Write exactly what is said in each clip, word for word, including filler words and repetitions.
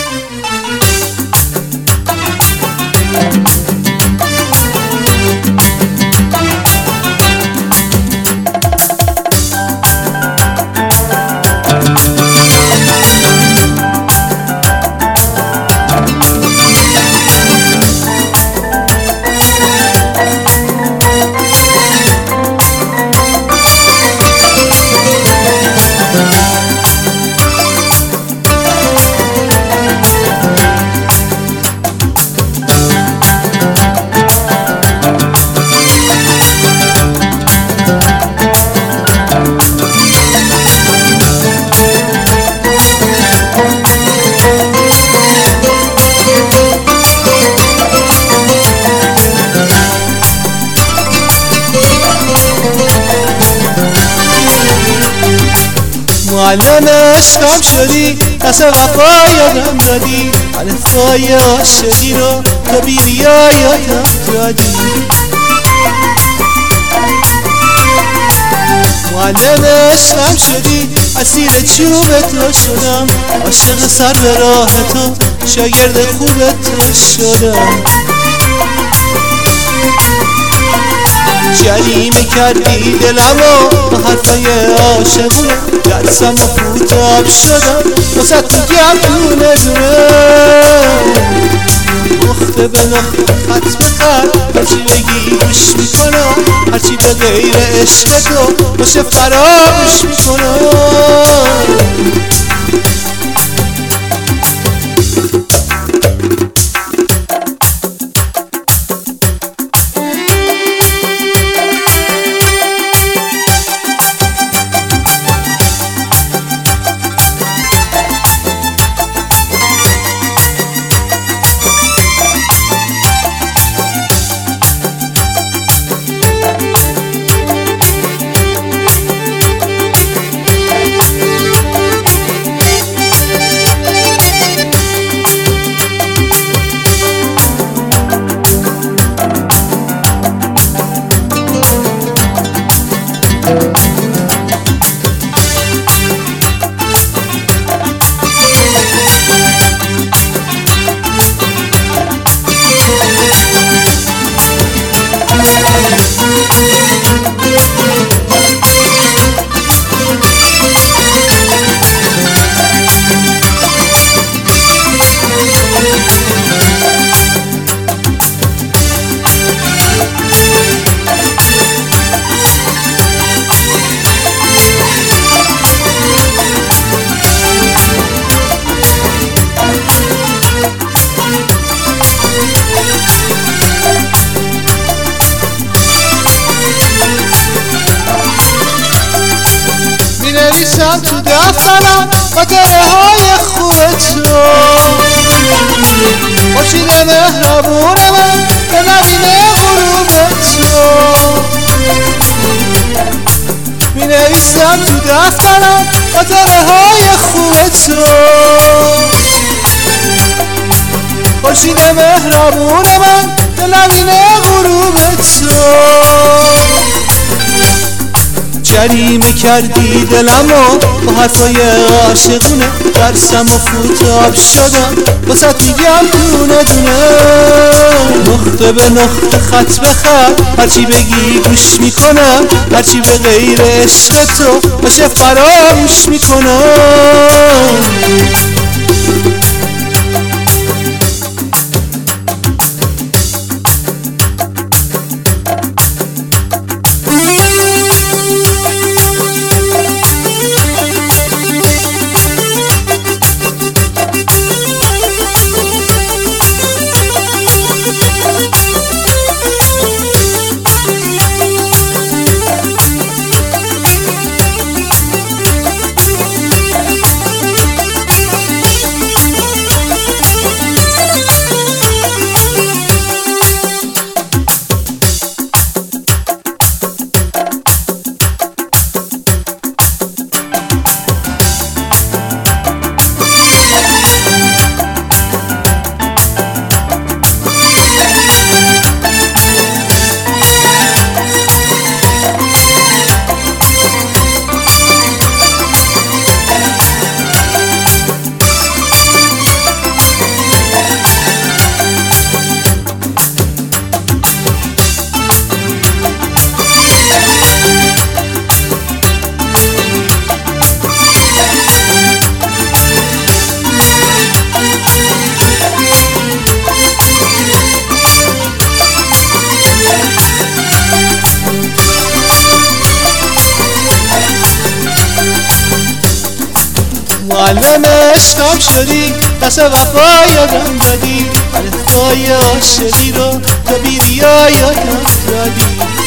معلم عشقم شدی، دست وفا یادم دادی، الفای عاشقی رو تا بی ریا یادم دادی. معلم عشقم شدی، اسیر چوب تو شدم، عاشق سر به راه تو، شاگرد خوب تو شدم. جریمه کردی دلمو با حرفای عاشقونه، درسم و فوتاب شدم واسه تو گم دونه دونه. نقطه به نقطه خط به خط هرچی بگی گوش میکنم، هرچی به غیر عشق تو باشه فراموش میکنم. می‌نویسم تو دفترم خاطره های خوب تو، خورشید مهربون من به نبینه غروب تو. می‌نویسم تو دفترم خاطره های خوب تو، خورشید مهربون من به نبینه غروب تو. جریمه کردی دلمو با حرفای عاشقونه، درسم و فوتاب شدم واسه میگم دونه دونه. نقطه به نقطه خط به خط هرچی بگی گوش میکنم، هرچی به غیر عشق تو باشه فراموش میکنم. معلم عشقم شدی، دست وفا یادم دادی، الفبای عاشقی رو تا بیریا یادم دادی.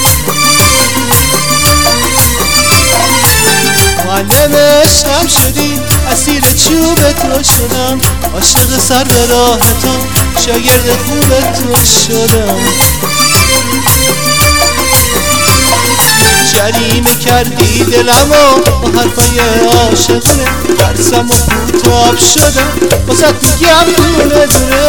معلم عشقم شدی، اسیر چوب تو شدم، عاشق سر به راه تو، شاگرد خوب تو شدم. جریمه کردی دلمو با حرفای عاشقونه، ترسم و کوتاب شدم واسه میگم دونه دونه.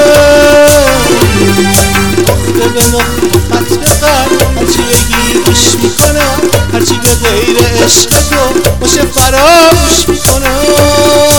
نقطه به نقطه خط به خط هرچی بگی گوش میکنم، هرچی به غیر عشق تو باشه فراموش میکنم.